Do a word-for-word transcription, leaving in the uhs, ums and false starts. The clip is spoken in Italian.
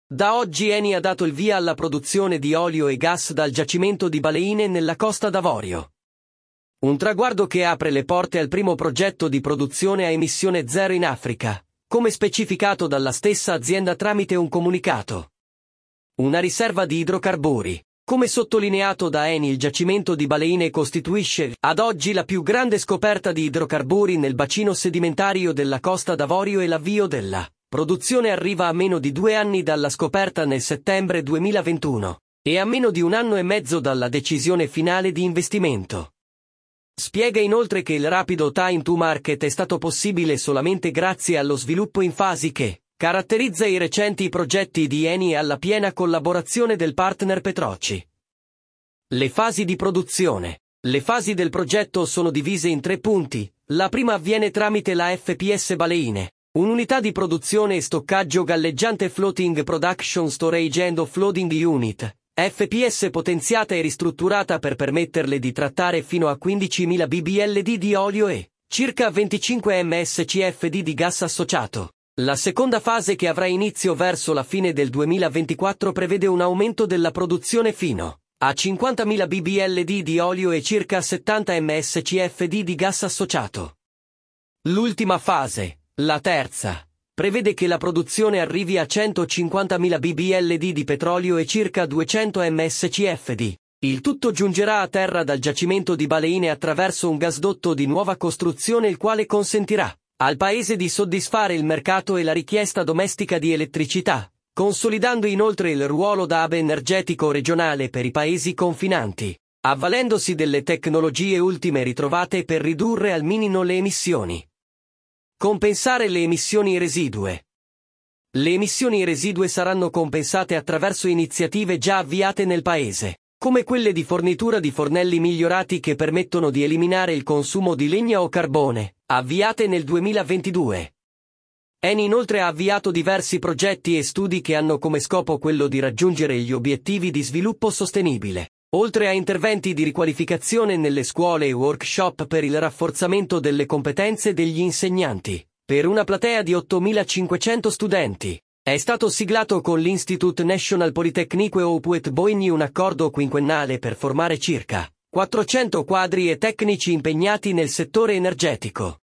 Da oggi Eni ha dato il via alla produzione di olio e gas dal giacimento di Baleine nella Costa d'Avorio. Un traguardo che apre le porte al primo progetto di produzione a emissione zero in Africa, come specificato dalla stessa azienda tramite un comunicato. Una riserva di idrocarburi. Come sottolineato da Eni, il giacimento di Baleine costituisce, ad oggi, la più grande scoperta di idrocarburi nel bacino sedimentario della Costa d'Avorio e l'avvio della produzione arriva a meno di due anni dalla scoperta nel settembre duemilaventuno, e a meno di un anno e mezzo dalla decisione finale di investimento. Spiega inoltre che il rapido time to market è stato possibile solamente grazie allo sviluppo in fasi che caratterizza i recenti progetti di Eni e alla piena collaborazione del partner Petroci. Le fasi di produzione. Le fasi del progetto sono divise in tre punti. La prima avviene tramite la F P S Baleine, un'unità di produzione e stoccaggio galleggiante Floating Production Storage and Offloading Unit, F P S potenziata e ristrutturata per permetterle di trattare fino a quindicimila barili di olio e circa venticinque metri cubi di gas associato. La seconda fase, che avrà inizio verso la fine del duemilaventiquattro, prevede un aumento della produzione fino a cinquantamila barili di olio e circa settanta metri cubi di gas associato. L'ultima fase, la terza, prevede che la produzione arrivi a centocinquantamila barili di petrolio e circa duecento metri cubi. Il tutto giungerà a terra dal giacimento di Baleine attraverso un gasdotto di nuova costruzione, il quale consentirà al paese di soddisfare il mercato e la richiesta domestica di elettricità, consolidando inoltre il ruolo da hub energetico regionale per i paesi confinanti, avvalendosi delle tecnologie ultime ritrovate per ridurre al minimo le emissioni. Compensare le emissioni residue. Le emissioni residue saranno compensate attraverso iniziative già avviate nel paese, come quelle di fornitura di fornelli migliorati che permettono di eliminare il consumo di legna o carbone, avviate nel duemilaventidue. Eni inoltre ha avviato diversi progetti e studi che hanno come scopo quello di raggiungere gli obiettivi di sviluppo sostenibile, oltre a interventi di riqualificazione nelle scuole e workshop per il rafforzamento delle competenze degli insegnanti, per una platea di ottomilacinquecento studenti. È stato siglato con l'Institut National Polytechnique Opouet Boigny un accordo quinquennale per formare circa quattrocento quadri e tecnici impegnati nel settore energetico.